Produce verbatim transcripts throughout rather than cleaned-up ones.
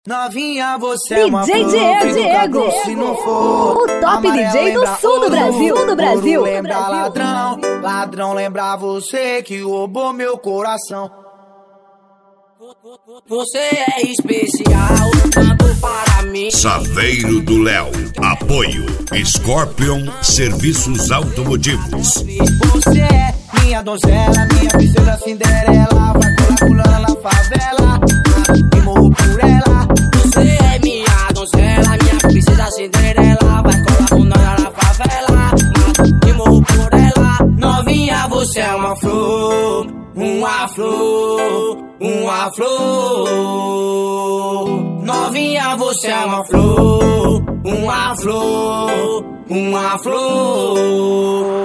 Novinha, você é uma D J flor, Diego, se não for o top D J do sul do Brasil, do Brasil. Lembra ladrão, ladrão lembra você que roubou meu coração. Você é especial, tanto para mim. Saveiro do Léo, apoio Scorpion Serviços Automotivos. Você é minha donzela, minha princesa Cinderela, vai colar pulando na favela, e morro por ela. Você é minha donzela, minha princesa Cinderela, vai colar pulando na favela, e morro por ela. Novinha, você é uma flor, uma flor, uma flor. Novinha, você é uma flor, uma flor, uma flor.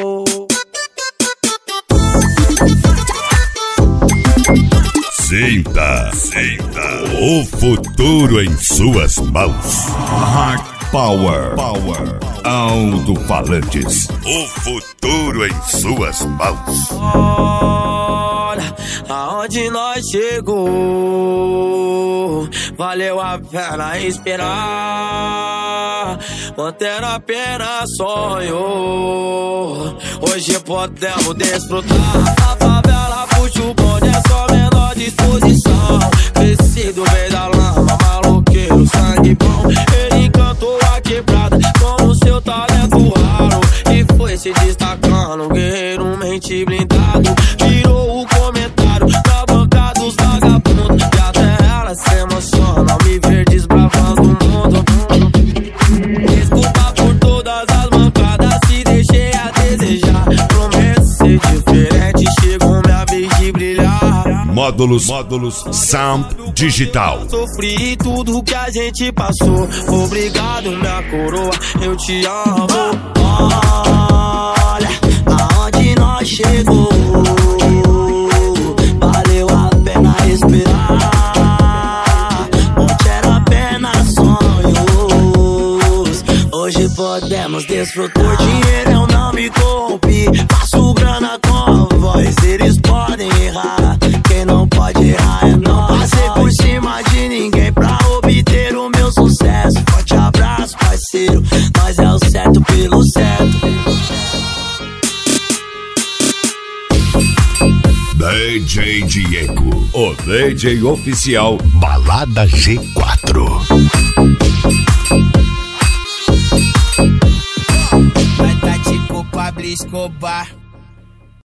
Sinta, sinta o futuro em suas mãos. Heart Power, Power, Alto-falantes. O futuro em suas mãos. Olha aonde nós chegou, valeu a pena esperar, manter apenas sonho. Hoje podemos desfrutar. A favela puxa o bonde, é só menor disposição. Crescido veio da lama, maloqueiro, sangue bom. Ele encantou a quebrada com o seu talento raro e foi se destacando, guerreiro, mente blindado. Virou o comentário da banca dos vagabundos, e até ela se emociona ao me ver desbravando o mundo. Desculpa por todas as mancadas, se deixei a desejar. Prometo ser diferente, chegou minha vez de brilhar. Módulos, módulos, Sound Digital. Sofri tudo que a gente passou. Obrigado, minha coroa, eu te amo. Olha aonde nós chegou, valeu a pena esperar, ontem era apenas sonhos. Hoje podemos desfrutar. Por dinheiro eu não me corrompi, faço grana com a voz. Eles podem errar, quem não pode errar é nós. Passei por cima de ninguém pra obter o meu sucesso. Forte abraço, parceiro, nós é o certo pelo certo. D J Diego, o D J oficial Balada G quatro. Vai tá tipo Pablo Escobar.